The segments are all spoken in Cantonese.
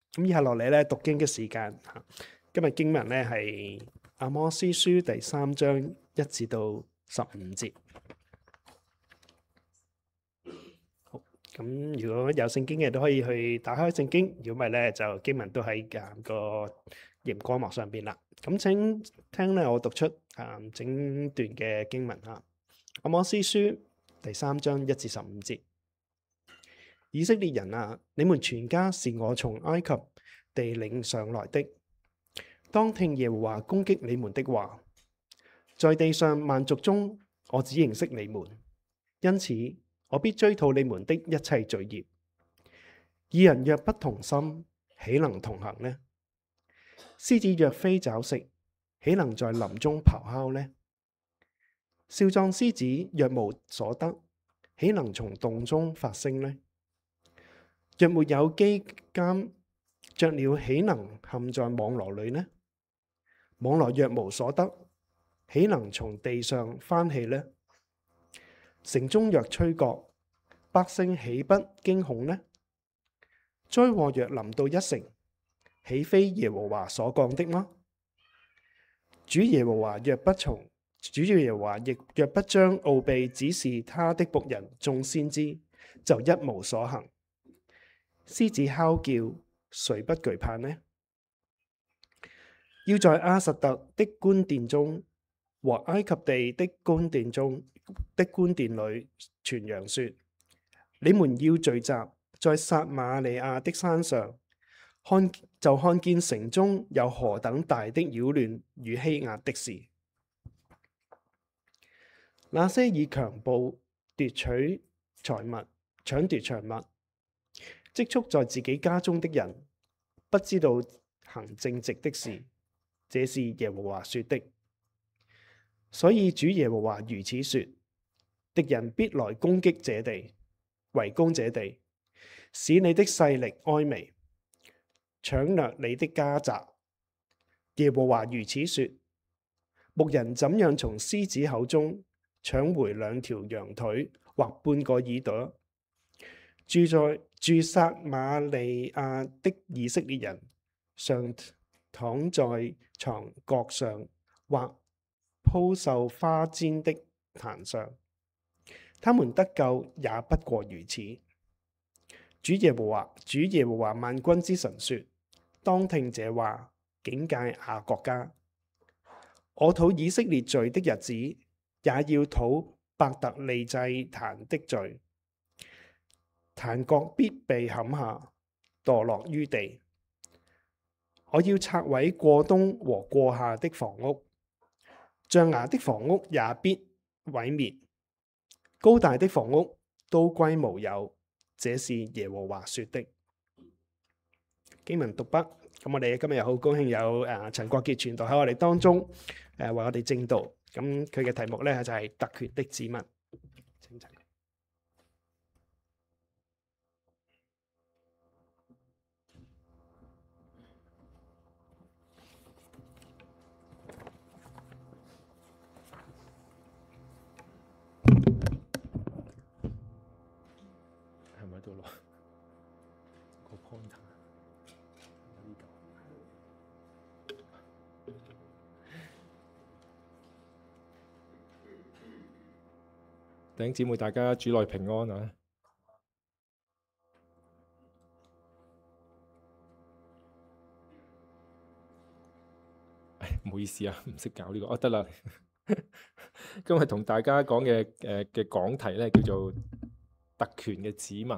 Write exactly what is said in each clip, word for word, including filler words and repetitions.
咁以下落嚟咧讀經嘅時間嚇，今日經文咧係阿摩司書第三章一至到十五節。好，咁如果有聖經嘅都可以去打開聖經，如果唔係咧就經文都喺啊個熒光幕上邊啦。咁請聽咧我讀出啊整段嘅經文嚇，阿摩司書第三章一至十五節。以色列人啊，你們全家是我從埃及地領上來的，當聽耶和華攻擊你們的話。在地上萬族中，我只認識你們，因此我必追討你們的一切罪孽。二人若不同心，豈能同行呢？獅子若非找食，豈能在林中咆哮呢？少壯獅子若無所得，豈能從洞中發聲呢？若沒有犄監，雀鳥豈能陷在網羅裏呢？網羅若無所得，豈能從地上翻起呢？城中若吹角，百姓豈不驚恐呢？災禍若臨到一城，豈非耶和華所講的嗎？主耶和華若不從，主耶和華亦若不將奧秘指示他的僕人眾先知，就一無所行。獅子哮叫，誰不懼怕呢？要在亞實突的官殿中和埃及地的官殿中的官殿裏傳揚說：你們要聚集在撒瑪利亞的山上，看就看見城中有何等大的擾亂與欺壓的事。那些以強暴奪取財物、搶奪財物、積蓄在自己家中的人，不知道行正直的事，這是耶和華說的。所以主耶和華如此說：敵人必來攻擊這地，圍攻這地，使你的勢力衰微，搶掠你的家宅。耶和華如此說：牧人怎樣從獅子口中搶回兩條羊腿或半個耳朵，住在住撒瑪利亞的以色列人，常躺在床角上或鋪繡花氈的壇上，他們得救也不過如此。主耶和華，主耶和華萬軍之神說：當聽這話，警戒雅各家。我討以色列罪的日子，也要討伯特利祭壇的罪。壇角必被砍下，墮落於地。我要拆毀過冬和過夏的房屋，象牙的房屋也必毀滅，高大的房屋都歸無有。這是耶和華說的。經文讀畢，咁我哋今日又好高興有誒陳國傑傳道喺我哋當中誒為我哋證道。咁佢嘅題目咧就係特權的子民。係咪喺度落個 pointer？ 弟兄姊妹，大家主內平安啊！唔好意思啊，唔識搞呢個。哦，得啦。今日同大家講嘅誒嘅講題咧，叫做特權嘅子民。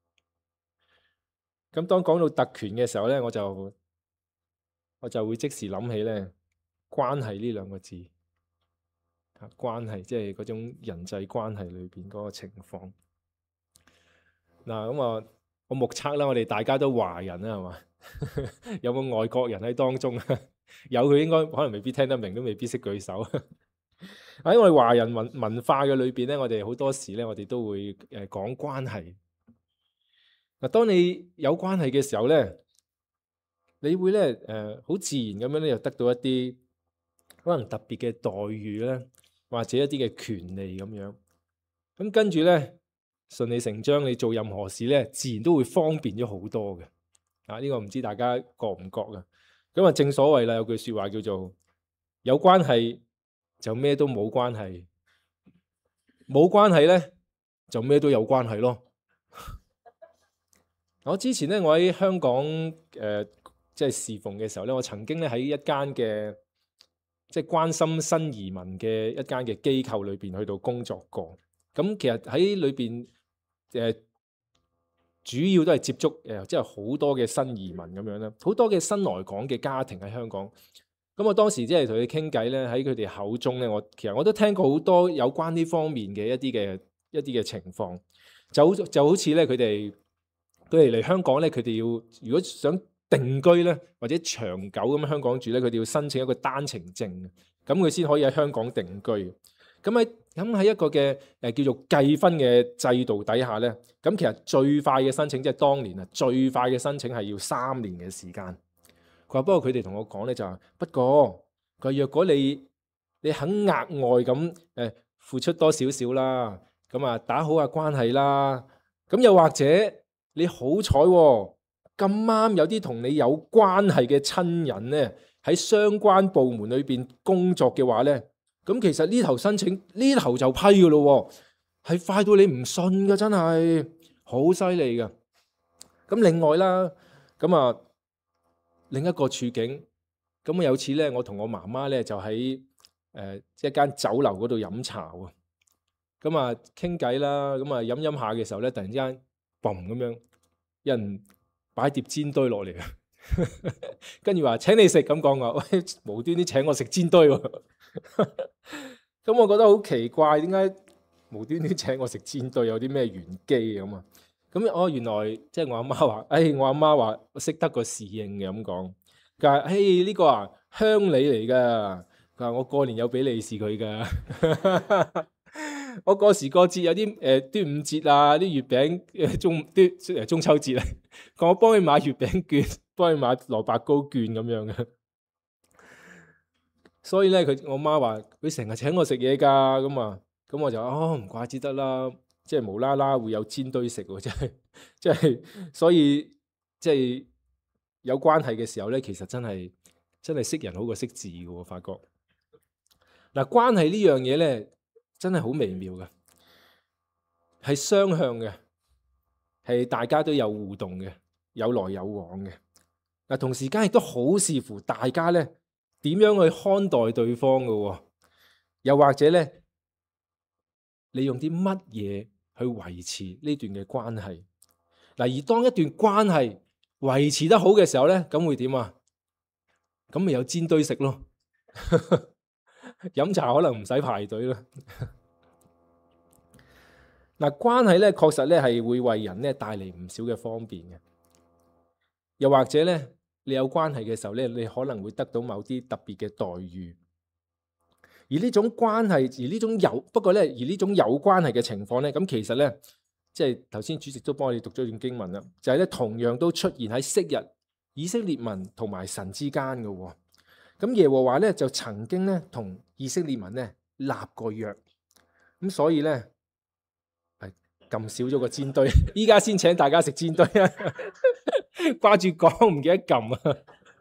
咁當講到特權嘅時候咧，我就我就會即時諗起咧關係呢兩個字。啊，關係即係嗰種人際關係裏邊嗰個情況。嗱，咁啊，我目測啦，我哋大家都華人啦，係嘛？有冇外國人喺當中啊？有，佢應該可能未必聽得明，都未必識舉手。喺我哋華人文文化嘅裏邊咧，我哋好多時咧，我哋都會誒講關係。嗱，當你有關係嘅時候咧，你會咧誒好自然咁樣咧，又得到一啲可能特別嘅待遇咧，或者一啲嘅權利咁樣。咁跟住咧，順理成章，你做任何事咧，自然都會方便咗好多嘅。 啊，呢、個唔知大家覺唔覺啊？咁啊，正所謂啦，有句説話叫做有關係就咩都冇關係，冇關係咧就咩都有關係咯。我之前咧，我喺香港誒、呃、即係侍奉嘅時候咧，我曾經咧喺一間嘅即係關心新移民嘅一間嘅機構裏邊去到工作過。咁其實喺裏邊誒主要都係接觸誒，即係好多嘅新移民咁樣啦，好多嘅新來港嘅家庭喺香港。咁我當時即係同佢傾偈咧，喺佢哋口中咧，我其實我都聽過好多有關呢方面嘅一啲嘅一啲嘅情況，就好就好似咧佢哋。佢哋嚟香港咧，佢哋要如果想定居咧，或者長久咁喺香港住咧，佢哋要申請一個單程證，咁佢先可以喺香港定居。咁喺咁喺一個嘅誒、呃、叫做計分嘅制度底下咧，咁其實最快嘅申請即係當年啊，最快嘅申請係要三年嘅時間。佢話不過佢哋同我講咧就係、是，不過佢話若果你你肯額外咁誒、呃、付出多少少啦，咁啊打好下關係啦，咁又或者。你好彩喎，咁啱有啲同你有關係嘅親人咧，喺相關部門裏邊工作嘅話咧，咁其實呢頭申請呢頭就批噶咯，係快到你唔信噶，真係好犀利噶。咁另外啦，咁啊另一個處境，咁啊有次咧，我同我媽媽咧就喺誒、呃、一間酒樓嗰度飲茶喎，咁啊傾偈啦，咁啊飲飲下嘅時候咧，突然之間。嘣咁樣，有人擺碟煎堆落嚟啊！跟住話請你食咁講話，喂，無端端請我食煎堆喎！咁我覺得好奇怪，點解無端端請我食煎堆有啲咩玄機咁啊？咁哦，原來即係我阿媽話，誒、哎，我阿媽話我識得個侍應嘅咁講，佢話：誒呢個啊鄉里嚟㗎，佢話我過年有俾利是佢㗎。我過時過節有啲誒、呃、端午節啊，啲月餅誒中端誒中秋節啊，我幫佢買月餅券，幫佢買蘿蔔糕券咁樣嘅。所以咧，佢我媽話佢成日請我食嘢㗎，咁啊，咁我就哦唔怪之得啦，即係無啦啦會有煎堆食喎，真係即係，所以即係有關係嘅時候咧，其實真係真係識人好過識字嘅喎，我發覺嗱關係呢樣嘢咧。真係好微妙嘅，係雙向嘅，係大家都有互動嘅，有來有往嘅。嗱，同時間亦都好視乎大家咧點樣去看待對方嘅，又或者咧，你用啲乜嘢去維持呢段嘅關係。嗱，而當一段關係維持得好嘅時候咧，咁會點啊？咁咪有煎堆食咯。飲茶可能唔使排隊啦。嗱，關係咧確實咧係會為人咧帶嚟唔少嘅方便嘅，又或者咧你有關係嘅時候咧，你可能會得到某啲特別嘅待遇。而呢種關係，而呢種有不過咧，而呢種有關係嘅情況咧，咁其實咧，即係頭先主席都幫我哋讀咗段經文啦，就係咧同樣都出現喺昔日以色列民同埋神之間嘅喎。咁耶和華咧就曾經咧同以色列民咧立過約，咁所以咧係撳少咗個煎堆，依家先請大家食煎堆啊！掛住講唔記得撳啊！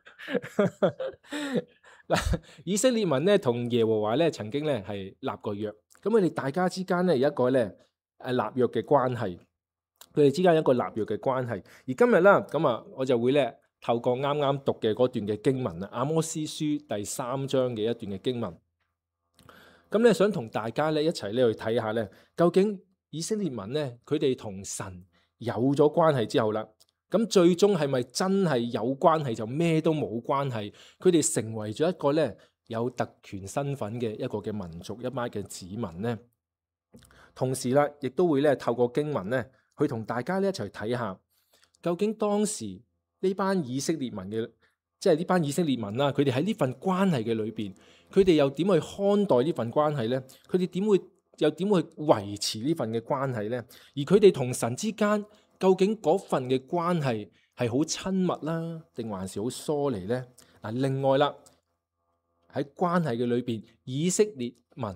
嗱，以色列民咧同耶和華咧曾經咧係立過約，咁佢哋大家之間咧有一個咧誒立約嘅關係，佢哋之間有一個立約嘅關係。而今日啦，咁啊我就會咧。透過啱啱讀嘅嗰段嘅經文啊，阿摩司書第三章嘅一段嘅經文，咁咧想同大家咧一齊咧去睇下咧，究竟以色列民咧佢哋同神有咗關係之後啦，咁最終係咪真係有關係就咩都冇關係？佢哋成為咗一個咧有特權身份嘅一個嘅民族，一班嘅子民咧。同時啦，亦都會咧透過經文咧去同大家咧一齊睇下，究竟當時。呢班以色列民嘅，即係呢班以色列民啦，佢哋喺呢份關係嘅裏邊，佢哋又點去看待呢份關係呢？佢哋點會又點會維持呢份嘅關係呢？而佢哋同神之間，究竟嗰份嘅關係係好親密啦，定還是好疏離呢？嗱，另外啦，喺關係嘅裏邊，以色列民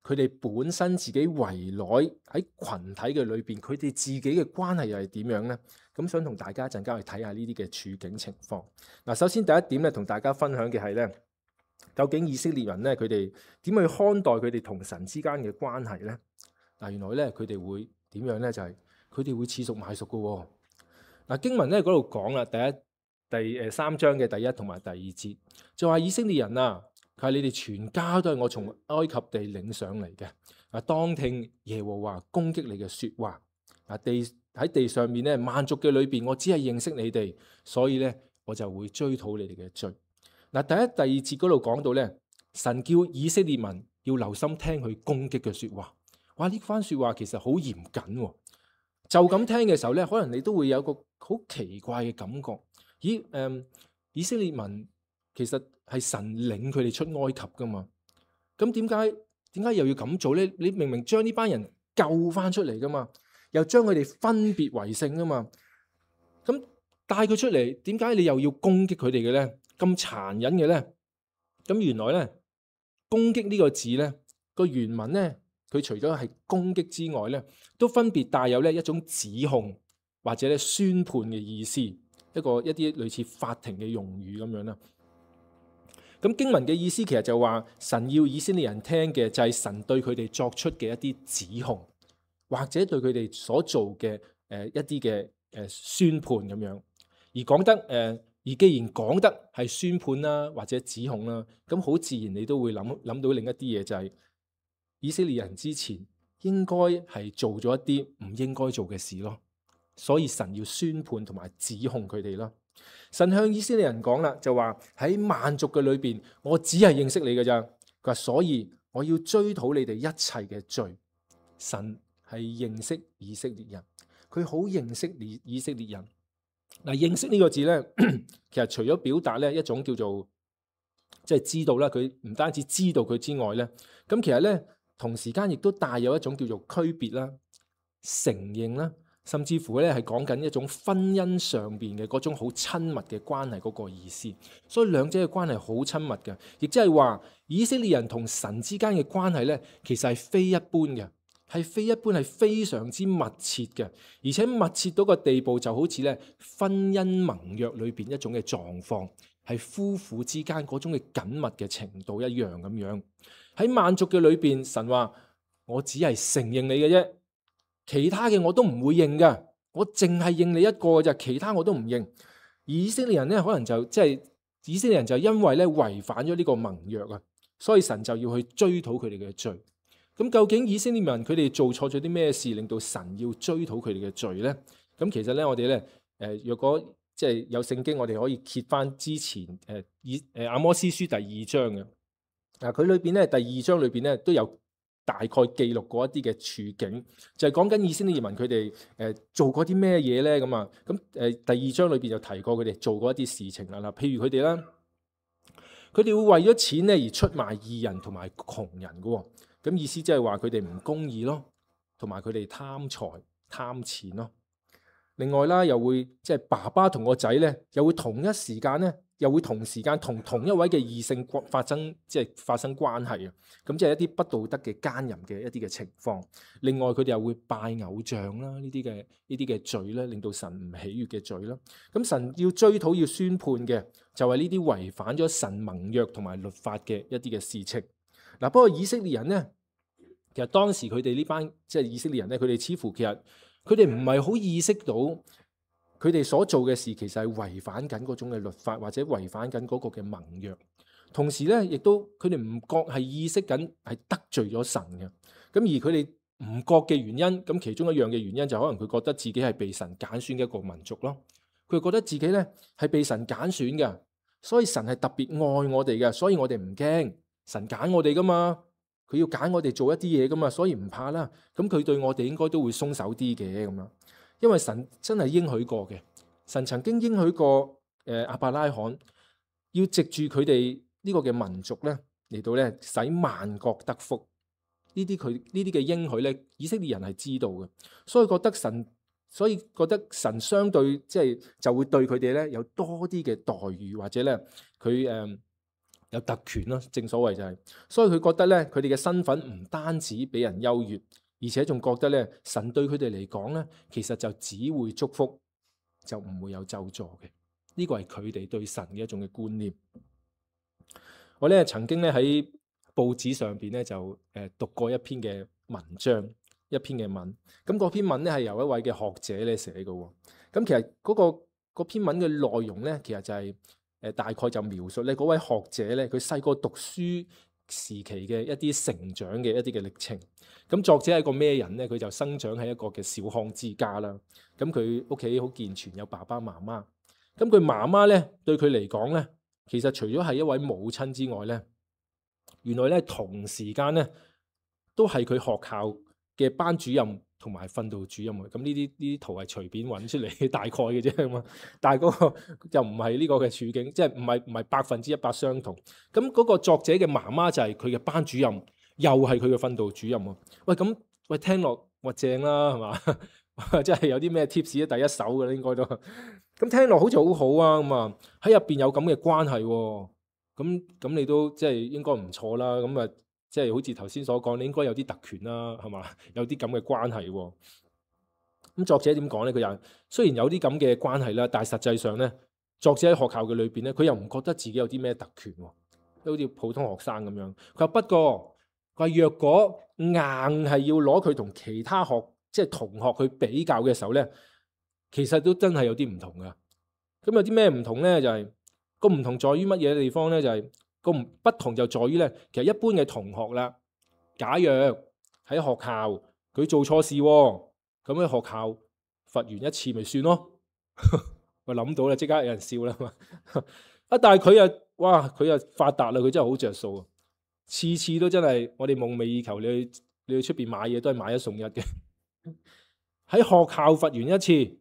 佢哋本身自己圍內喺群體嘅裏邊，佢哋自己嘅關係又係點樣呢？咁想同大家一陣間去睇下呢啲嘅處境情況。嗱，首先第一點咧，同大家分享嘅係咧，究竟以色列人咧佢哋點去看待佢哋同神之間嘅關係咧？嗱，原來咧佢哋會點樣咧？就係佢哋會恃熟買熟嘅喎。嗱，經文咧嗰度講啦，第一第誒三章嘅第一同埋第二節就話以色列人啊。佢話：你哋全家都係我從埃及地領上嚟嘅。啊，當聽耶和華攻擊你嘅説話。啊，地喺地上面咧，萬族嘅裏邊，我只係認識你哋，所以咧我就會追討你哋嘅罪。嗱，第一、第二節嗰度講到咧，神叫以色列民要留心聽佢攻擊嘅説話。哇！呢番説話其實好嚴謹喎。就咁聽嘅時候咧，可能你都會有個好奇怪嘅感覺。咦？誒、嗯，以色列民其實係神領佢哋出埃及噶嘛？咁點解點解又要咁做咧？你明明將呢班人救翻出嚟噶嘛，又將佢哋分別為聖噶嘛？咁帶佢出嚟，點解你又要攻擊佢哋嘅咧？咁殘忍嘅咧？咁原來咧，攻擊呢個字咧，個原文咧，佢除咗係攻擊之外咧，都分別帶有咧一種指控或者咧宣判嘅意思，一個一啲類似法庭嘅用語咁樣啦。咁經文嘅意思其實就話神要以色列人聽嘅就係神對佢哋作出嘅一啲指控，或者對佢哋所做嘅誒、呃、一啲嘅誒宣判咁樣。而講得誒、呃，而既然講得係宣判啦，或者指控啦，咁好自然你都會諗諗到另一啲嘢，就係以色列人之前應該係做咗一啲唔應該做嘅事咯，所以神要宣判同埋指控佢哋咯。神向以色列人講啦，就話喺萬族嘅裏邊，我只係認識你嘅咋。佢話所以我要追討你哋一切嘅罪。神係認識以色列人，佢好認識以以色列人。嗱，認識呢個字咧，其實除咗表達咧一種叫做即係知道啦，佢唔單止知道佢之外咧，咁其實咧同時間亦都帶有一種叫做區別啦、承認啦。甚至乎咧係講緊一種婚姻上邊嘅嗰種好親密嘅關係嗰個意思，所以兩者嘅關係好親密嘅，亦即係話以色列人同神之間嘅關係咧，其實係非一般嘅，係非一般，係非常之密切嘅，而且密切到個地步就好似咧婚姻盟約裏邊一種嘅狀況，係夫婦之間嗰種嘅緊密嘅程度一樣咁樣。喺萬族嘅裏邊，神話我只係承認你嘅啫。其他嘅我都唔會認噶，我淨係認你一個咋，其他我都唔認。以色列人咧，可能就即係以色列人就因為咧違反咗呢個盟約啊，所以神就要去追討佢哋嘅罪。咁究竟以色列人佢哋做錯咗啲咩事，令到神要追討佢哋嘅罪咧？咁其實咧，我哋咧誒，若果即係有聖經，我哋可以揭翻之前誒以誒阿摩司書第二章嘅。嗱，佢裏邊咧第二章裏邊咧都有大概記錄過一啲嘅處境，就係講緊以色列民佢哋誒做過啲咩嘢咧咁啊？咁誒第二章裏邊就提過佢哋做過一啲事情啦。嗱，譬如佢哋啦，佢哋會為咗錢咧而出賣義人同埋窮人嘅喎。咁意思即係話佢哋唔公義咯，同埋佢哋貪財貪錢咯。另外啦，又會即係爸爸同個仔咧，又會同一時間咧，又會同時間同同一位嘅異性發生即係發生關係啊！咁即係一啲不道德嘅奸淫嘅一啲嘅情況。另外佢哋又會拜偶像啦，呢啲嘅呢啲嘅罪咧，令到神唔喜悅嘅罪啦。咁神要追討要宣判嘅，就係呢啲違反咗神盟約同埋律法嘅一啲嘅事情。嗱，不過以色列人咧，其實當時佢哋呢班即係以色列人咧，佢哋似乎其實佢哋唔係好意識到佢哋所做嘅事其實係違反緊嗰種嘅律法，或者違反緊嗰個嘅盟約。同時咧，亦都佢哋唔覺係意識緊係得罪咗神嘅。咁而佢哋唔覺嘅原因，咁其中一樣嘅原因就可能佢覺得自己係被神揀選嘅一個民族咯。佢覺得自己咧係被神揀選嘅，所以神係特別愛我哋嘅，所以我哋唔驚。神揀我哋噶嘛，佢要揀我哋做一啲嘢噶嘛，所以唔怕啦。咁佢對我哋應該都會鬆手啲嘅咁樣，因為神真係應許過嘅。神曾經應許過誒亞伯拉罕要藉住佢哋呢個嘅民族咧嚟到咧使萬國得福。呢啲佢呢啲嘅應許咧，以色列人係知道嘅，所以覺得神，所以覺得神相對即係就會對佢哋咧有多啲嘅待遇，或者咧佢誒有特權咯，正所謂就係，所以佢覺得咧，佢哋嘅身份唔單止俾人優越，而且仲覺得咧，神對佢哋嚟講咧，其實就只會祝福，就唔會有咒詛嘅。呢個係佢哋對神嘅一種嘅觀念。我咧曾經咧喺報紙上邊咧就誒讀過一篇嘅文章，一篇嘅文。咁嗰篇文咧係由一位嘅學者咧寫嘅喎。咁其實嗰個嗰篇文嘅內容咧，其實就係誒大概就描述咧嗰位學者咧佢細個讀書時期嘅一啲成長嘅一啲嘅歷程。咁作者係個咩人咧？佢就生長喺一個嘅小康之家啦。咁佢屋企好健全，有爸爸媽媽。咁佢媽媽咧對佢嚟講咧，其實除咗係一位母親之外咧，原來咧同時間咧都係佢學校嘅班主任同埋訓導主任。咁呢啲呢啲圖係隨便揾出嚟大概嘅啫嘛，但係嗰個又唔係呢個嘅處境，即係唔係唔係百分之一百相同。咁嗰個作者嘅媽媽就係佢嘅班主任，又係佢嘅訓導主任喎。喂，咁喂聽落話正啦，係嘛？即係有啲咩 tips 咧？第一手嘅咧應該都咁聽落好似好好啊咁啊，喺入邊有咁嘅關係喎。咁咁你都即係應該唔錯啦。咁啊，即係好似頭先所講，你應該有啲特權啦，係嘛？有啲咁嘅關係喎。咁作者點講咧？佢又雖然有啲咁嘅關係啦，但係實際上咧，作者喺學校嘅裏邊咧，佢又唔覺得自己有啲咩特權喎，好似普通學生咁樣。佢話不過，佢話若果硬係要攞佢同其他學即係同學去比較嘅時候咧，其實都真係有啲唔同噶。咁有啲咩唔同咧？就係個唔同在於乜嘢地方咧？就係個唔不同就在於咧，其實一般嘅同學啦，假若喺學校佢做錯事，咁喺學校罰完一次咪算咯。我諗到啦，即刻有人笑啦嘛。啊，但係佢又哇，佢又發達啦，佢真係好着數啊！次次都真係我哋夢寐以求，你去你去出邊買嘢都係買一送一嘅。喺學校罰完一次，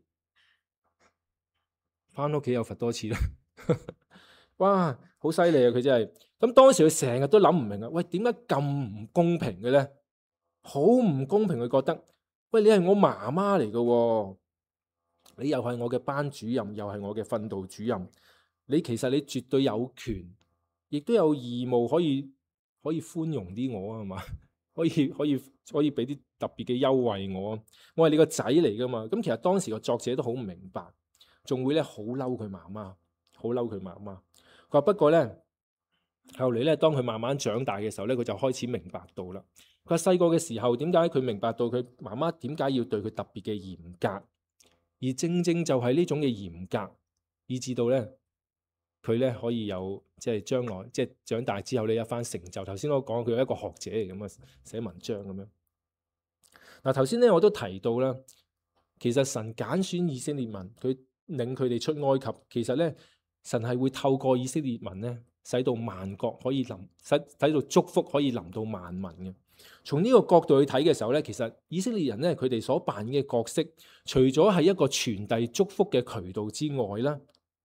翻屋企又罰多次啦。哇，好犀利啊！佢真係咁，當時佢成日都諗唔明啊。喂，點解咁唔公平嘅咧？好唔公平，佢覺得，喂，你係我媽媽嚟嘅，你又係我嘅班主任，又係我嘅訓導主任，你其實你絕對有權，亦都有義務可以可以寬容啲我啊，係嘛？可以可以可以俾啲特別嘅優惠我，我係你個仔嚟噶嘛。咁其實當時個作者都好唔明白，仲會咧好嬲佢媽媽，好嬲佢媽媽。佢話不過咧，後嚟咧當佢慢慢長大嘅時候咧，佢就開始明白到啦。佢話細個嘅時候點解佢明白到佢媽媽點解要對佢特別嘅嚴格，而正正就係呢種嘅嚴格，以至到咧佢咧可以有即係將來即係長大之後呢一番成就。頭先我講佢係一個學者嚟咁啊，寫文章咁樣。嗱，頭先咧我都提到啦，其實神揀選以色列民，佢領佢哋出埃及，其實咧神係會透過以色列民咧，使到萬國可以臨，使使到祝福可以臨到萬民嘅。從呢個角度去睇嘅時候咧，其實以色列人咧佢哋所扮演嘅角色，除咗係一個傳遞祝福嘅渠道之外啦，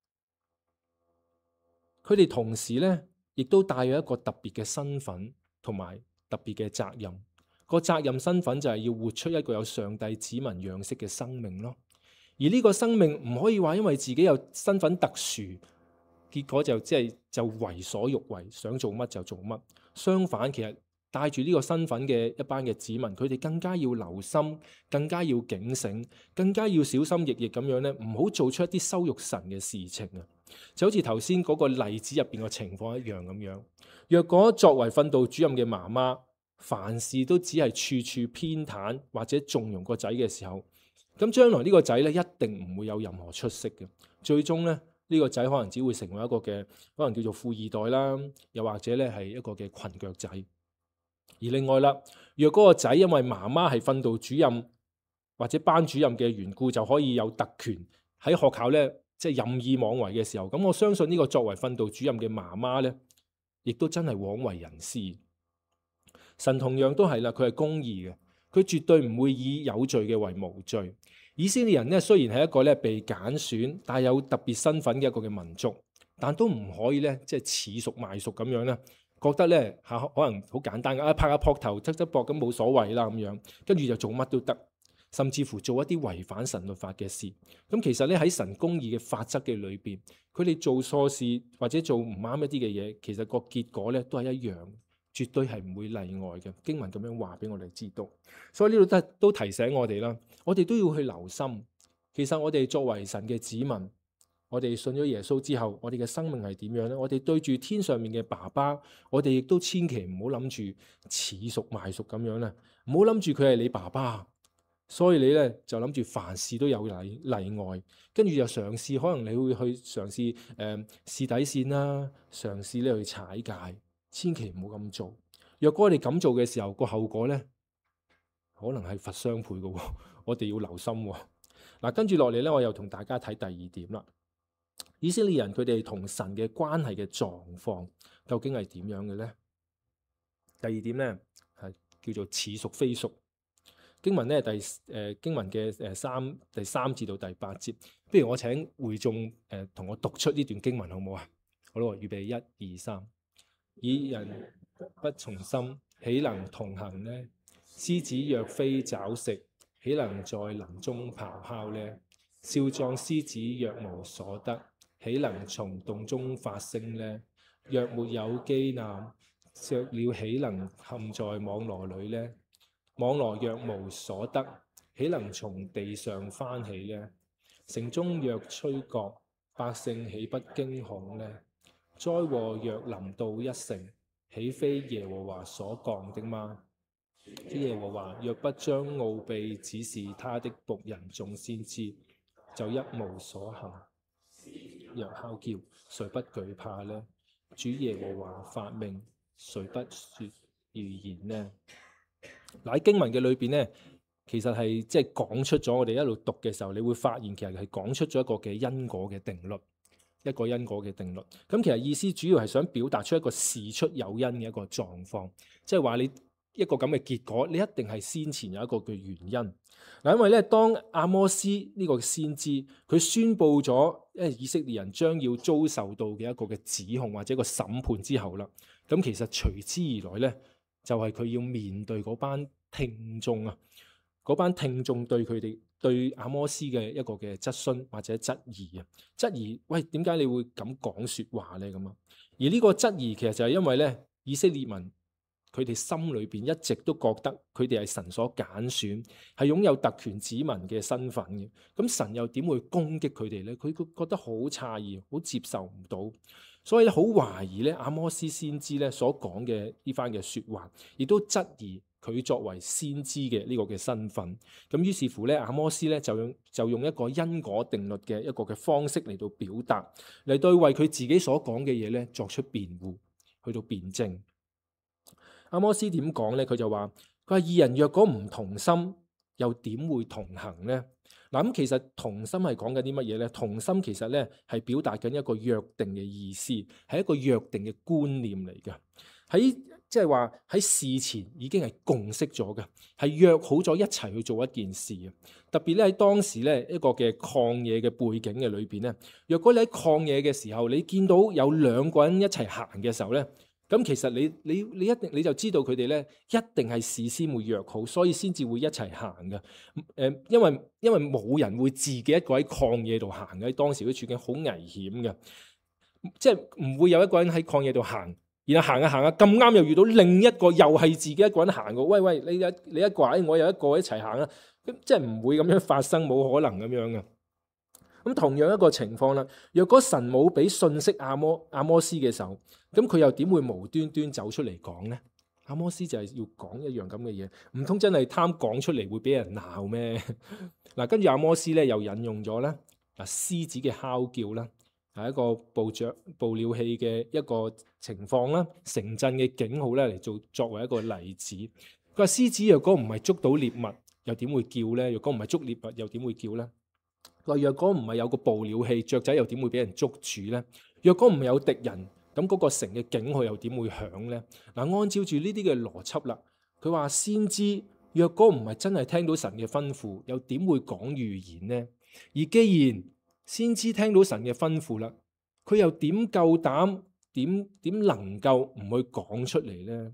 佢哋同時咧亦都帶有一個特別嘅身份同埋特別嘅責任。個責任身份就係要活出一個有上帝子民樣式嘅生命咯。而呢個生命唔可以話因為自己有身份特殊，結果就即係就為所欲為，想做乜就做乜。相反，其實帶住呢個身份嘅一班嘅子民，佢哋更加要留心，更加要警醒，更加要小心翼翼咁樣咧，唔好做出一啲羞辱神嘅事情啊！就好似頭先嗰個例子入邊嘅情況一樣咁樣。若果作為訓導主任嘅媽媽，凡事都只係處處偏袒或者縱容個仔嘅時候，咁將來呢個仔咧一定唔會有任何出息嘅。最終咧，呢個仔可能只會成為一個嘅可能叫做富二代啦，又或者咧係一個嘅裙腳仔。而另外啦，若嗰個仔因為媽媽係訓導主任或者班主任嘅緣故，就可以有特權喺學校咧，即係任意妄為嘅時候，咁我相信呢個作為訓導主任嘅媽媽咧，亦都真係枉為人師。神同樣都係啦，佢係公義嘅，佢絕對唔會以有罪嘅為無罪。以色列人咧雖然係一個咧被揀選帶有特別身份嘅一個嘅民族，但都唔可以咧即係恃熟賣熟咁樣咧，覺得咧嚇可能好簡單嘅啊，拍下膊頭側側膊咁冇所謂啦咁樣，跟住就做乜都得。 甚至乎做一啲違反神律法嘅事。咁其實咧喺神公義嘅法則嘅裏邊，佢哋做錯事或者做唔啱一啲嘅嘢，其實個結果咧都係一樣，絕對係唔會例外嘅。經文咁樣話俾我哋知道，所以呢度都都提醒我哋啦，我哋都要去留心。其實我哋作為神嘅子民，我哋信咗耶穌之後，我哋嘅生命係點樣呢？我哋對住天上面嘅爸爸，我哋亦都千祈唔好諗住恃熟賣熟咁樣啦，唔好諗住佢係你爸爸，所以你咧就諗住凡事都有例例外，跟住又嘗試，可能你會去嘗試誒、呃、試底線啦，嘗試咧去踩界，千祈唔好咁做。若果我哋咁做嘅時候，個後果咧可能係罰雙倍嘅，我哋要留心。嗱，跟住落嚟咧，我又同大家睇第二點啦。以色列人佢哋同神嘅關係嘅狀況究竟係點樣嘅呢？第二點咧係叫做似屬非屬。經文咧第誒、呃、經文嘅誒三第三至到第八節，不如我請會眾誒同我讀出呢段經文好唔好啊？好咯，預備一二三。以人不從心，豈能同行呢？獅子若非找食，豈能在林中咆哮呢？少壯獅子若無所得，豈能從洞中發聲呢？若沒有機檻，雀鳥豈能陷在網羅裏呢？網羅若無所得，豈能從地上翻起呢？城中若吹角，百姓豈不驚恐呢？災禍若臨到一城，豈非耶和華所降的嗎？耶和華若不將奧秘指示他的僕人眾先知，就一無所行。若哮叫，誰不懼怕呢？主耶和華發命，誰不說預言呢？嗱，喺經文嘅裏邊咧，其實係即係講出咗我哋一路讀嘅時候，你會發現其實係講出咗一個嘅因果嘅定律，一個因果嘅定律。咁其實意思主要係想表達出一個事出有因嘅一個狀況，即係話你一個咁嘅結果，你一定係先前有一個嘅原因。嗱，因為咧，當阿摩斯呢個先知佢宣佈咗誒以色列人將要遭受到嘅一個嘅指控或者一個審判之後啦，咁其實隨之而來咧，就係佢要面對嗰班聽眾啊，嗰班聽眾對佢哋對阿摩斯嘅一個嘅質詢或者質疑啊，質疑喂，點解你會咁講說話咧咁啊？而呢個質疑其實就係因為咧，以色列民佢哋心裏邊一直都覺得佢哋係神所揀選，係擁有特權子民嘅身份嘅。咁神又點會攻擊佢哋咧？佢佢覺得好詫異，好接受唔到，所以咧好懷疑咧阿摩斯先知咧所講嘅呢番嘅說話，亦都質疑佢作為先知嘅呢個嘅身份。咁於是乎咧，阿摩斯咧就用就用一個因果定律嘅一個嘅方式嚟到表達，嚟對為佢自己所講嘅嘢咧作出辯護，去到辯證。阿摩斯點講咧？佢就話：佢話二人若果唔同心，又點會同行呢？嗱，咁其實同心係講緊啲乜嘢咧？同心其實咧係表達緊一個約定嘅意思，係一個約定嘅觀念嚟嘅。喺即係話喺事前已經係共識咗嘅，係約好咗一齊去做一件事嘅。特別咧喺當時咧一個嘅曠野嘅背景嘅裏邊咧，若果你喺曠野嘅時候，你見到有兩個人一齊行嘅時候咧，咁其實你你你一定你就知道佢哋咧一定係事先會約好，所以先至會一齊行嘅。誒，因為因為冇人會自己一個喺曠野度行嘅，當時啲處境好危險嘅，即係唔會有一個人喺曠野度行，然後行下行下咁啱又遇到另一個又係自己一個人行嘅。喂喂，你一你一個，我有一個一齊行啦，咁即係唔會咁樣發生，冇可能咁樣嘅。咁同樣一個情況啦，若果神冇俾信息阿摩阿摩斯嘅時候，咁佢又點會無端端走出嚟講呢？阿摩斯就係要講一樣咁嘅嘢，唔通真係貪講出嚟會俾人鬧咩？嗱，跟住阿摩斯咧又引用咗咧嗱獅子嘅哮叫啦，係一個捕雀捕鳥器嘅一個情況啦，城鎮嘅警號咧嚟做作為一個例子。佢話獅子若果唔係捉到獵物，又點會叫咧？若果唔係捉獵物，又點會叫咧？佢話若果唔係有個捕鳥器，雀仔又點會俾人捉住咧？若果唔係有敵人，咁嗰個城嘅警號又點會響咧？嗱，按照住呢啲嘅邏輯啦，佢話先知若果唔係真係聽到神嘅吩咐，又點會講預言呢？而既然先知聽到神嘅吩咐啦，佢又點夠膽點點能夠唔去講出嚟咧？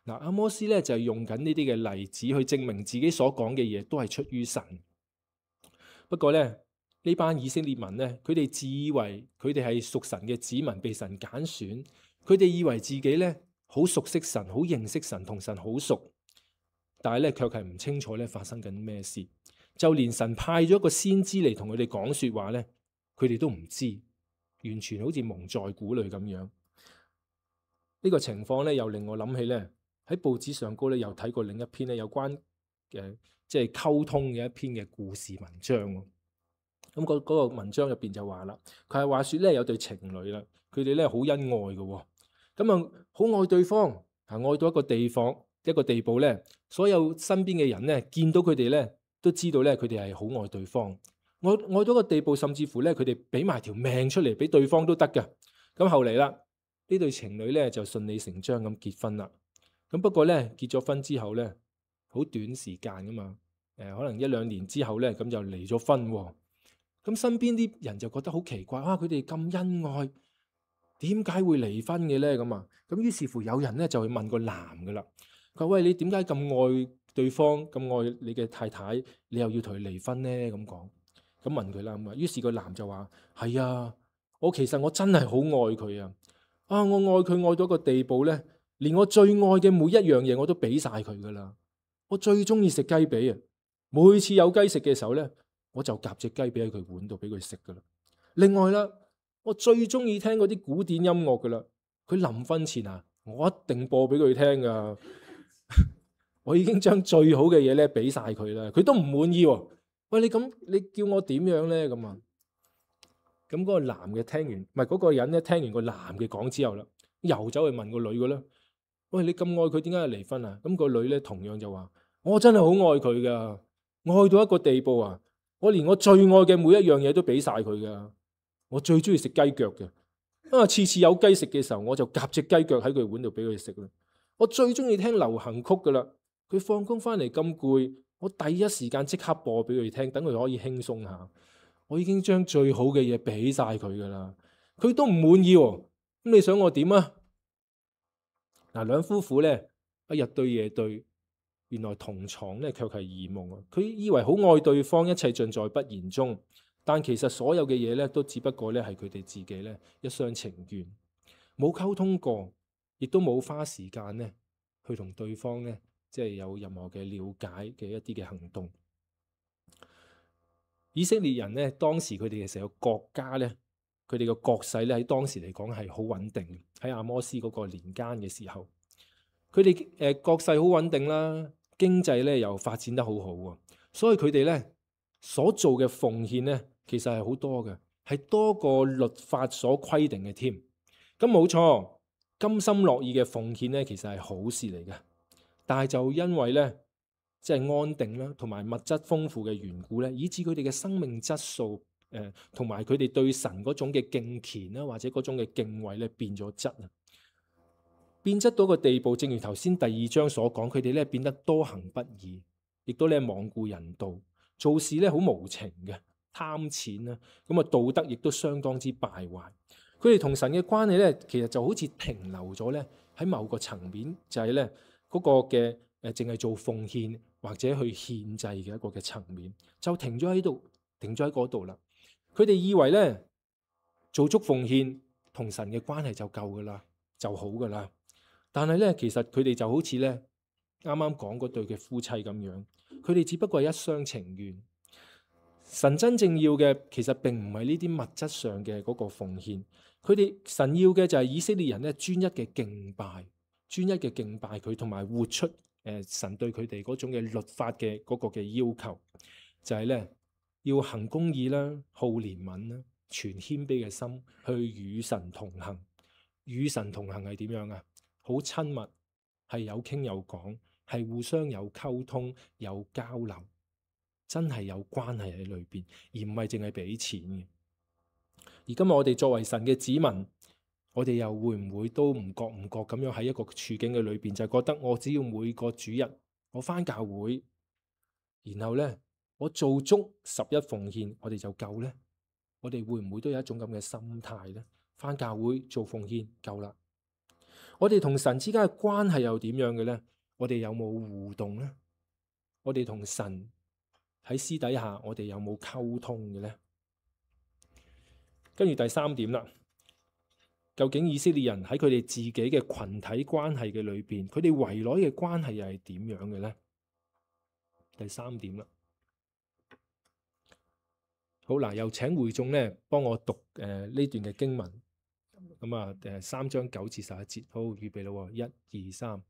嗱，阿摩斯咧就係用緊呢啲嘅例子去證明自己所講嘅嘢都係出於神。不過咧，呢班以色列民咧，佢哋自以為佢哋係屬神嘅子民，被神揀選，佢哋以為自己咧好熟悉神，好認識神，同神好熟，但係咧卻係唔清楚咧發生緊咩事。就連神派咗一個先知嚟同佢哋講說話咧，佢哋都唔知，完全好似蒙在鼓裏咁樣。呢個情況咧，又令我諗起咧喺報紙上高咧，又睇過另一篇咧有關嘅即係溝通嘅一篇嘅故事文章。咁嗰嗰個文章入邊就話啦，佢係話說咧有對情侶啦，佢哋咧好恩愛嘅，咁啊好愛對方，啊愛到一個地方一個地步咧，所有身邊嘅人咧見到佢哋咧都知道咧佢哋係好愛對方，愛愛到個地步，甚至乎咧佢哋俾埋條命出嚟俾對方都得㗎。咁後嚟啦，呢對情侶咧就順理成章咁結婚啦。咁不過咧結咗婚之後咧，好短時間噶嘛，誒、呃、可能一兩年之後咧咁就離咗婚喎。咁身邊啲人就覺得好奇怪，啊佢哋咁恩愛，點解會離婚嘅咧？咁啊，咁於是乎有人咧就去問個男噶啦，佢話喂，你點解咁愛對方，咁愛你嘅太太，你又要同佢離婚咧？咁講，咁問佢啦，咁啊，於是個男就話係啊，我其實我真係好愛佢啊，啊我愛佢愛到一個地步咧，連我最愛嘅每一樣嘢我都俾晒佢噶啦，我最中意食雞髀啊，每次有雞食嘅時候咧，我就夾隻雞髀喺佢碗度俾佢食噶啦。另外啦，我最中意聽嗰啲古典音樂噶啦，佢臨瞓前啊，我一定播俾佢聽噶。我已經將最好嘅嘢咧俾晒佢啦，佢都唔滿意喎。喂，你咁你叫我點樣咧？咁啊，咁嗰個男嘅聽完，唔係嗰個人咧聽完個男嘅講之後啦，又走去問個女嘅啦。喂，你咁愛佢，點解要離婚啊？咁個女咧同樣就話：我真係好愛佢噶，愛到一個地步啊！我連我最愛嘅每一樣嘢都俾晒佢噶。我最中意食雞腳嘅，啊次次有雞食嘅時候，我就夾隻雞腳喺佢碗度俾佢食啦。我最中意聽流行曲噶啦，佢放工翻嚟咁攰，我第一時間即刻播俾佢聽，等佢可以輕鬆下。我已經將最好嘅嘢俾晒佢噶啦，佢都唔滿意喎。咁你想我點啊？嗱，兩夫婦咧一日對夜對，原來同床咧卻係異夢啊！佢以為好愛對方，一切盡在不言中，但其實所有嘅嘢咧都只不過咧係佢哋自己咧一廂情願，冇溝通過，亦都冇花時間咧去同對方咧即係有任何嘅了解嘅一啲嘅行動。以色列人咧當時佢哋嘅成個國家咧，佢哋嘅國勢咧喺當時嚟講係好穩定。喺阿摩斯嗰個年間嘅時候，佢哋誒國勢好穩定啦，經濟咧又發展得好好喎，所以佢哋咧所做嘅奉獻咧其實係好多嘅，係多過律法所規定嘅添。咁冇錯，甘心樂意嘅奉獻咧其實係好事嚟嘅，但係就因為咧即係安定啦，同埋物質豐富嘅緣故咧，以致佢哋嘅生命質素誒同埋佢哋對神嗰種嘅敬虔啦，或者嗰種嘅敬畏咧變咗質啊，變質到個地步。正如頭先第二章所講，佢哋咧變得多行不義，亦都咧罔顧人道，做事咧好無情嘅，貪錢啦，咁啊道德亦都相當之敗壞。佢哋同神嘅關係咧，其實就好似停留咗咧喺某個層面，就係咧嗰個嘅誒，淨係做奉獻或者去獻祭嘅一個嘅層面，就停咗喺度，停咗喺嗰度啦。佢哋以為咧做足奉獻同神嘅關係就夠噶啦，就好噶啦。但係咧，其實佢哋就好似咧啱啱講嗰對嘅夫妻咁樣，佢哋只不過係一廂情願。神真正要嘅其實並唔係呢啲物質上嘅嗰個奉獻，佢哋神要嘅就係以色列人咧專一嘅敬拜，專一嘅敬拜佢，同埋活出誒、呃、神對佢哋嗰種嘅律法嘅嗰個嘅要求，就係、是、咧要行公義啦、好憐憫啦、存謙卑嘅心去與神同行。與神同行係點樣啊？好親密，係有傾有講，係互相有溝通有交流。真係有關係喺裏邊，而唔係淨係俾錢嘅。而今日我哋作為神嘅子民，我哋又會唔會都唔覺唔覺咁樣喺一個處境嘅裏邊，就係覺得我只要每個主日我返教會，然後咧我做足十一奉獻，我哋就夠咧？我哋會唔會都有一種咁嘅心態咧？返教會做奉獻夠啦。 我哋同神之間嘅關係又點樣嘅呢？我哋有冇互動呢？我哋同神喺私底下，我哋有冇溝通嘅呢？跟住第三點啦，究竟以色列人喺佢哋自己嘅群體關係嘅裏邊，佢哋圍內嘅關係又係點樣嘅呢？第三點啦。好嗱，又請會眾咧幫我讀誒呢、呃、段嘅經文。咁啊誒三章九至十一節，好，預備啦，一二三。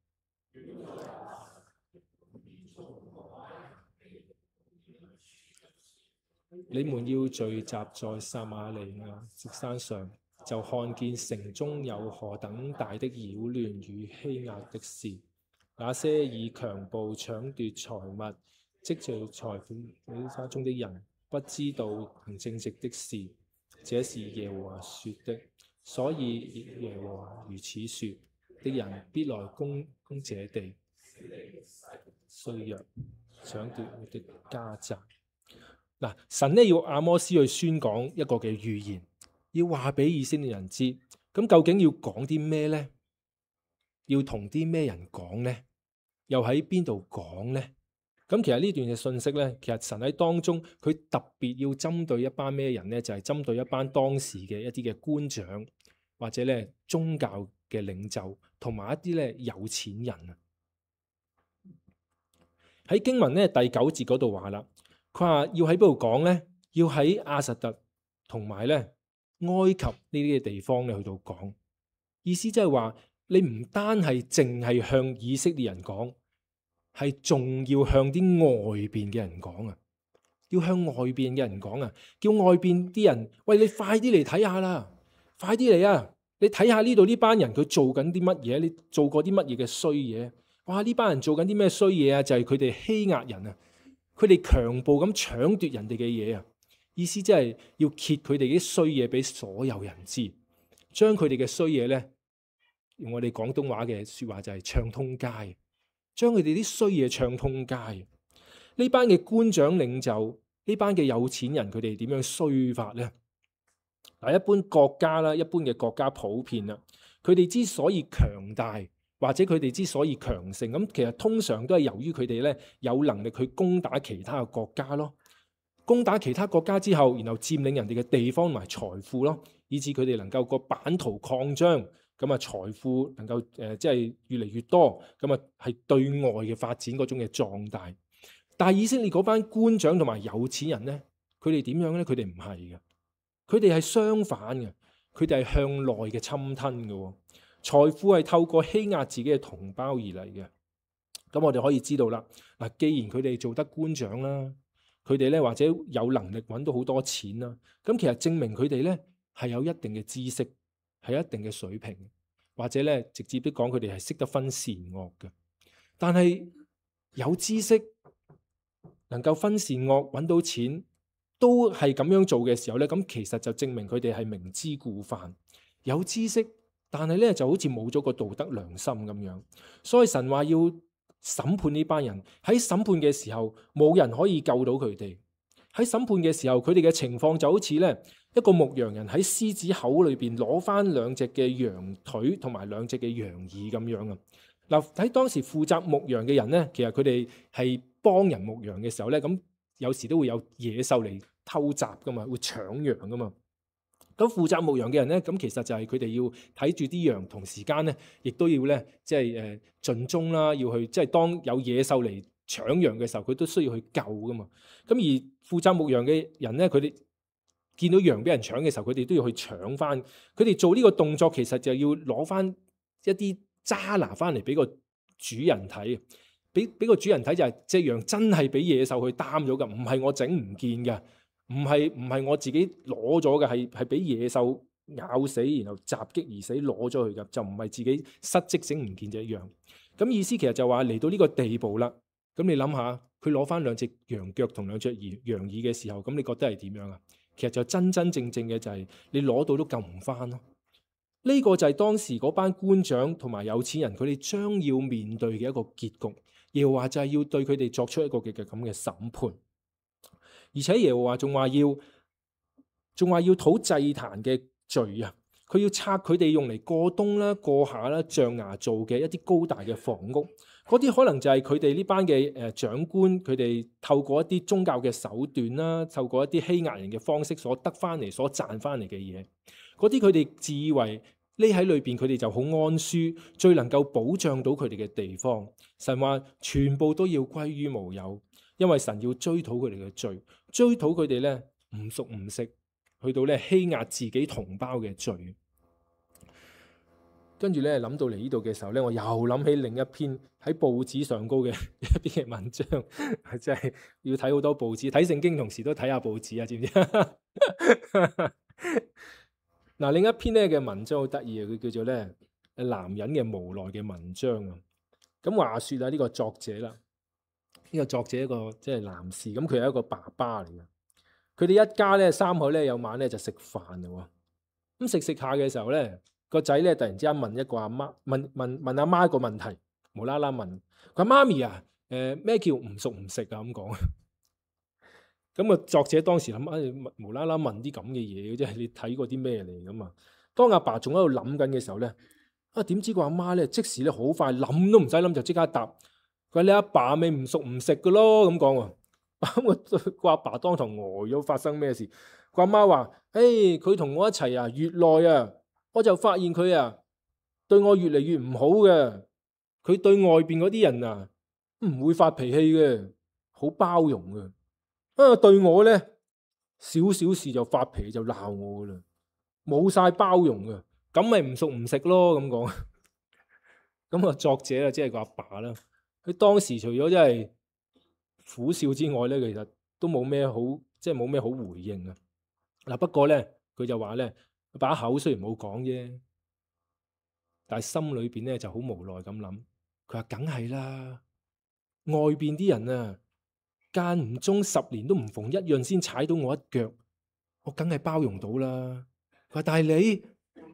你們要聚集在撒瑪利亞直山上，就看見城中有何等大的擾亂與欺壓的事。那些以強暴搶奪財物、積聚財富喺家中的人，不知道行正直的事，這是耶和華說的。所以耶和華如此說的人，必來攻攻這地，衰弱搶奪我的家宅。嗱，神呢要阿摩斯去宣講一個嘅預言，要話俾以色列人知。咁究竟要講啲咩呢？要同啲咩人講呢？又喺邊度講呢？咁其實呢段嘅信息呢，其實神喺當中佢特別要針對一班咩人呢？就係針對一班當時嘅一啲嘅官長或者咧宗教嘅領袖，同埋一啲咧有錢人啊。喺經文呢第九節嗰度話啦，佢話要喺邊度講呢？要喺亞實突同埋咧埃及呢啲嘅地方咧去到講。意思即係話你唔單係淨係向以色列人講，係仲要向啲外邊嘅人講啊！要向外邊嘅人講啊！叫外邊啲人，喂，你快啲嚟睇下啦！快啲嚟啊！你睇下呢度呢班人佢做緊啲乜嘢？你做過啲乜嘢嘅衰嘢？哇！呢班人做緊啲咩衰嘢啊？就係佢哋欺壓人啊！佢哋強暴咁搶奪人哋嘅嘢啊！意思即係要揭佢哋啲衰嘢俾所有人知，將佢哋嘅衰嘢咧，用我哋廣東話嘅說話就係唱通街，將佢哋啲衰嘢唱通街。呢班嘅官長領袖，呢班嘅有錢人，佢哋點樣衰法咧？嗱，一般國家啦，一般嘅國家普遍啦，佢哋之所以強大，或者佢哋之所以強盛，咁其實通常都係由於佢哋咧有能力去攻打其他嘅國家咯。攻打其他國家之後，然後佔領人哋嘅地方同埋財富咯，以致佢哋能夠個版圖擴張，咁啊財富能夠誒即係越嚟越多，咁啊係對外嘅發展嗰種嘅壯大。但係以色列嗰班官長同埋有錢人咧，佢哋點樣咧？佢哋唔係嘅，佢哋係相反嘅，佢哋係向內嘅侵吞嘅，財富係透過欺壓自己嘅同胞而嚟嘅。咁我哋可以知道啦，嗱，既然佢哋做得官長啦，佢哋咧或者有能力揾到好多錢啦，咁其實證明佢哋咧係有一定嘅知識，係一定嘅水平，或者咧直接啲講，佢哋係識得分善惡嘅。但係有知識，能夠分善惡，揾到錢，都係咁樣做嘅時候咧，咁其實就證明佢哋係明知故犯。有知識，但係咧就好似冇咗個道德良心咁樣。所以神話要審判呢班人，喺審判嘅時候冇人可以救到佢哋。喺審判嘅時候，佢哋嘅情況就好似咧一個牧羊人喺獅子口裏邊攞翻兩隻嘅羊腿同埋兩隻嘅羊耳咁樣啊。嗱，喺當時負責牧羊嘅人咧，其實佢哋係幫人牧羊嘅時候咧，咁有時都會有野獸嚟偷襲噶嘛，會搶羊噶嘛。咁負責牧羊嘅人咧，咁其實就係佢哋要睇住啲羊，同時間咧，亦都要咧，即係誒盡忠啦，要去即係當有野獸嚟搶羊嘅時候，佢都需要去救噶嘛。咁而負責牧羊嘅人咧，佢哋見到羊俾人搶嘅時候，佢哋都要去搶翻。佢哋做呢個動作，其實就要攞翻一啲渣拿翻嚟俾個主人睇，俾俾個主人睇就係隻羊真係俾野獸去擔咗噶，唔係我整唔見噶，唔係唔係我自己攞咗嘅，係係俾野獸咬死，然後襲擊而死攞咗佢噶，就唔係自己失職整唔見隻羊。咁意思其實就話嚟到呢個地步啦。咁你諗下，佢攞翻兩隻羊腳同兩隻羊耳嘅時候，咁你覺得係點樣啊？其實就真真正正嘅就係你攞到都救唔翻咯。呢個就係當時嗰班官長同埋有錢人，佢哋將要面對嘅一個結局。耶和華就係要對佢哋作出一個嘅咁嘅審判，而且耶和華仲話要，仲話要討祭壇嘅罪啊！ 佢要拆佢哋用嚟過冬啦、過夏啦、象牙做嘅一啲高大嘅房屋，嗰啲可能就係佢哋呢班嘅誒長官，佢哋透過一啲宗教嘅手段啦，透過一啲欺壓人嘅方式所得翻嚟、所賺翻嚟嘅嘢，嗰啲佢哋自以為匿喺裏邊，佢哋就好安舒，最能夠保障到佢哋嘅地方。神話全部都要歸於無有，因為神要追討佢哋嘅罪，追討佢哋咧唔熟唔食，去到咧欺壓自己同胞嘅罪。跟住咧諗到嚟呢度嘅時候咧，我又諗起另一篇喺報紙上高嘅一篇嘅文章，係真係要睇好多報紙，睇聖經同時都睇下報紙啊，知唔知？嗱，另一篇咧嘅文章好得意啊，佢叫做咧男人嘅無奈嘅文章啊。咁話說啊，呢個作者啦，呢個作者一個即係男士，咁佢係一個爸爸嚟嘅。佢哋一家咧三口咧有晚咧就食飯啦。咁食食下嘅時候咧，個仔咧突然之間問一個阿媽，問問問阿媽一個問題，無啦啦問佢：媽咪啊，誒咩叫唔熟唔食啊？咁講。咁個作者當時諗啊，無啦啦問啲咁嘅嘢，即係你睇過啲咩嚟咁啊？當阿爸仲喺度諗緊嘅時候咧，啊點知個阿媽咧即時咧好快諗都唔使諗就即刻答：佢話你阿爸咪唔熟唔食噶咯咁講喎。咁個阿爸當堂呆咗，發生咩事？個阿媽話：誒佢同我一齊啊，越耐啊，我就發現佢啊對我越嚟越唔好嘅。佢對外邊嗰啲人啊唔會發脾氣嘅，好包容嘅。啊，對我咧少少事就發脾氣就鬧我噶啦，冇晒包容嘅，咁咪唔熟唔食咯咁講。咁啊，作者啊，即係個阿爸啦，佢當時除咗真係苦笑之外咧，其實都冇咩好，即係冇咩好回應啊。嗱，不過咧，佢就話咧，把口雖然冇講啫，但係心裏邊咧就好無奈咁諗。佢話梗係啦，外邊啲人啊，間唔中十年都唔逢一樣先踩到我一腳，我梗係包容到啦。佢話但係你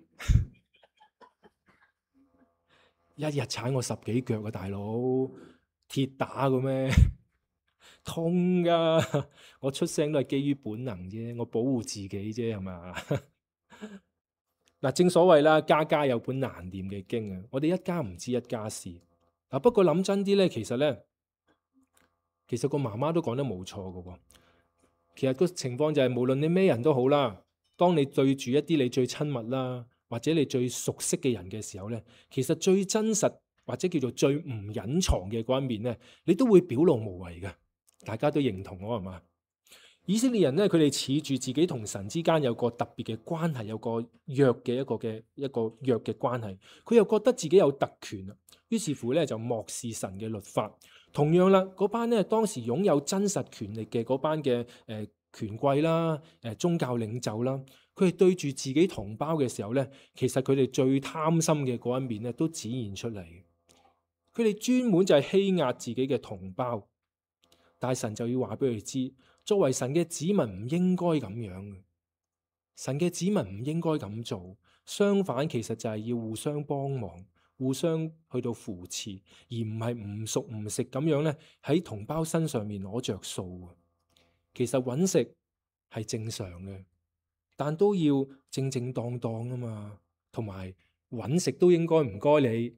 一日踩我十幾腳啊，大佬，鐵打嘅咩？痛噶！我出聲都係基於本能啫，我保護自己啫，係嘛？嗱，正所謂啦，家家有本難念嘅經啊！我哋一家唔知一家事。嗱，不過諗真啲咧，其實咧，其實個媽媽都講得冇錯噶喎。其實個情況就係，無論你咩人都好啦，當你對住一啲你最親密啦，或者你最熟悉嘅人嘅時候咧，其實最真實或者叫做最唔隱藏嘅嗰一面咧，你都會表露無遺嘅。大家都認同我係嘛？以色列人咧，佢哋恃住自己同神之間有個特別嘅關係，有個約嘅一個嘅一個約嘅關係，佢又覺得自己有特權啊，於是乎咧就漠視神嘅律法。同樣啦，嗰班咧當時擁有真實權力嘅嗰班嘅誒、呃、權貴啦、誒、呃、宗教領袖啦，佢哋對住自己同胞嘅時候咧，其實佢哋最貪心嘅嗰一面咧都展現出嚟。佢哋專門就係欺壓自己嘅同胞。但係神就要話俾佢知，作為神嘅子民唔應該咁樣嘅。神嘅子民唔應該咁做，相反其實就係要互相幫忙，互相去到扶持，而唔係唔熟唔食咁樣咧喺同胞身上面攞着數。其實揾食係正常嘅，但都要正正當當啊嘛，同埋揾食都應該唔該你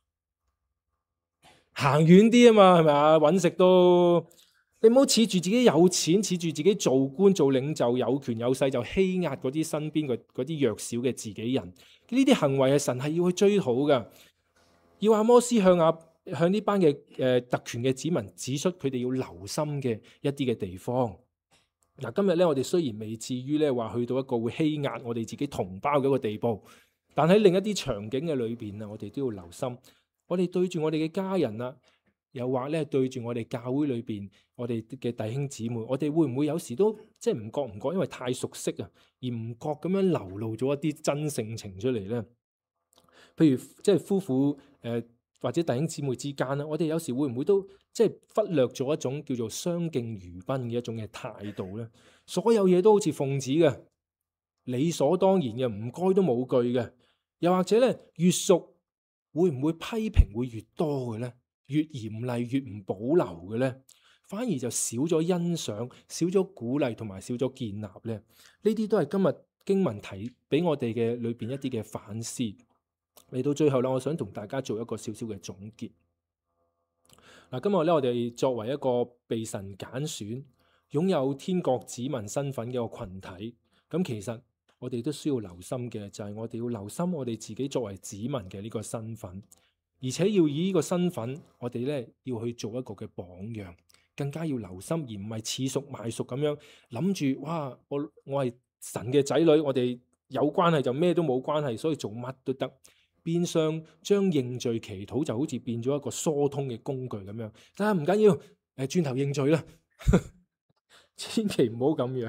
行遠啲啊嘛，係咪啊？揾食都。你唔好恃住自己有錢，恃住自己做官做領袖有權有勢就欺壓嗰啲身邊嗰啲弱小嘅自己人。呢啲行為係神係要去追討噶，要阿摩斯向阿向呢班嘅誒、呃、特權嘅子民指出佢哋要留心嘅一啲嘅地方。嗱，今日咧我哋雖然未至於咧話去到一個會欺壓我哋自己同胞嘅一個地步，但喺另一啲場景嘅裏邊啊，我哋都要留心。我哋對住我哋嘅家人啊，又或咧對住我哋教會裏邊我哋嘅弟兄姊妹，我哋會唔會有時都即係唔覺唔覺，因為太熟悉啊，而唔覺咁樣流露咗一啲真性情出嚟咧？譬如即係夫婦誒、呃、或者弟兄姊妹之間啦，我哋有時會唔會都即係忽略咗一種叫做相敬如賓嘅一種嘅態度咧？所有嘢都好似奉旨嘅，理所當然嘅，唔該都冇句嘅。又或者咧越熟會唔會批評會越多嘅咧？越嚴厲越唔保留嘅咧，反而就少咗欣賞、少咗鼓勵同埋少咗建立咧。呢啲都係今日經文提俾我哋嘅裏邊一啲嘅反思。嚟到最後啦，我想同大家做一個少少嘅總結。嗱，今日咧我哋作為一個被神揀選、擁有天國子民身份嘅一個群體，咁其實我哋都需要留心嘅就係我哋要留心我哋自己作為子民嘅呢個身份，而且要以呢個身份，我哋咧要去做一個嘅榜樣，更加要留心，而唔係恃熟賣熟咁樣諗住，哇！我我係神嘅仔女，我哋有關係就咩都冇關係，所以做乜都得。變相將認罪祈禱就好似變咗一個疏通嘅工具咁樣，但係唔緊要，誒轉頭認罪啦，千祈唔好咁樣。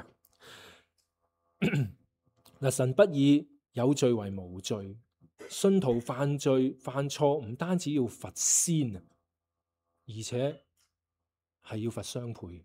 嗱，神不以有罪為無罪，信徒犯罪犯錯唔單止要罰先啊，而且係要罰雙倍。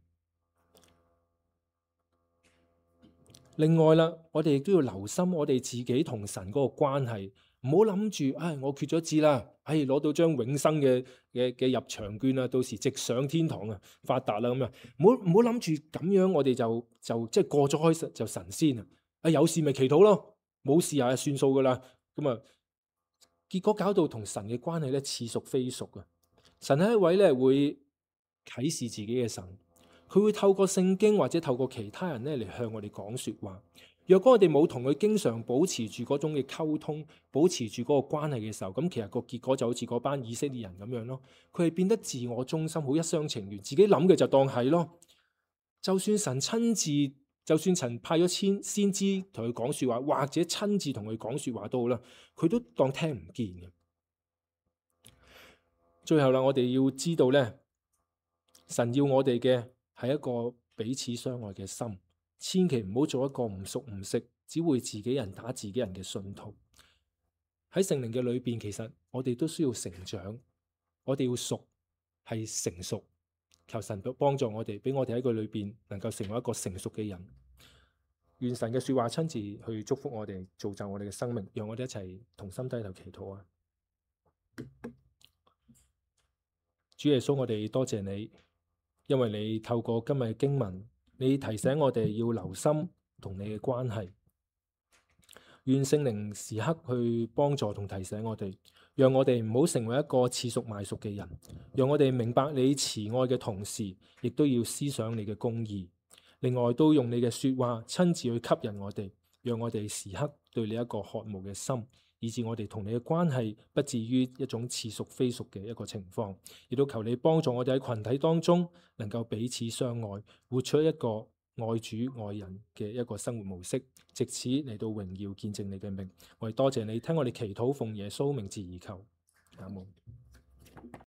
另外啦，我哋亦都要留心我哋自己同神嗰個關係。唔好諗住，唉，我決咗志啦，唉，攞到張永生嘅嘅嘅入場券啊，到時直上天堂啊，發達啦咁啊！唔好唔好諗住咁樣，我哋就就即係過咗開就神仙啊！啊，有事咪祈禱咯，冇事啊算數噶啦。咁啊，結果搞到同神嘅關係咧似熟非熟啊！神係一位咧會啟示自己嘅神，佢會透過聖經或者透過其他人咧嚟向我哋講說話。若果我哋冇同佢經常保持住嗰種嘅溝通，保持住嗰個關係嘅時候，咁其實個結果就好似嗰班以色列人咁樣咯。佢係變得自我中心，好一廂情願，自己諗嘅就當係咯。就算神親自，就算神派咗先先知同佢講說話，或者親自同佢講說話都好啦，佢都當聽唔見嘅。最後啦，我哋要知道咧，神要我哋嘅係一個彼此相愛嘅心。千祈唔好做一個唔熟唔識，只會自己人打自己人嘅信徒。喺聖靈嘅裏邊，其實我哋都需要成長，我哋要熟係成熟。求神幫助我哋，俾我哋喺佢裏邊能夠成為一個成熟嘅人。願神嘅說話親自去祝福我哋，造就我哋嘅生命，讓我哋一齊同心低頭祈禱啊！主耶穌，我哋多謝你，因為你透過今日嘅經文，你提醒我哋要留心同你嘅關係，願聖靈時刻去幫助同提醒我哋，讓我哋唔好成為一個恃熟賣熟嘅人，讓我哋明白你慈愛嘅同時，亦都要思想你嘅公義。另外，都用你嘅說話親自去吸引我哋，讓我哋時刻對你一個渴慕嘅心，以致我哋同你嘅關係不至於一種似熟非熟嘅一個情況。亦都求你幫助我哋喺群體當中能夠彼此相愛，活出一個愛主愛人嘅一個生活模式，藉此嚟到榮耀見證你嘅名。我哋多謝你聽我哋祈禱，奉耶穌名字而求，阿門。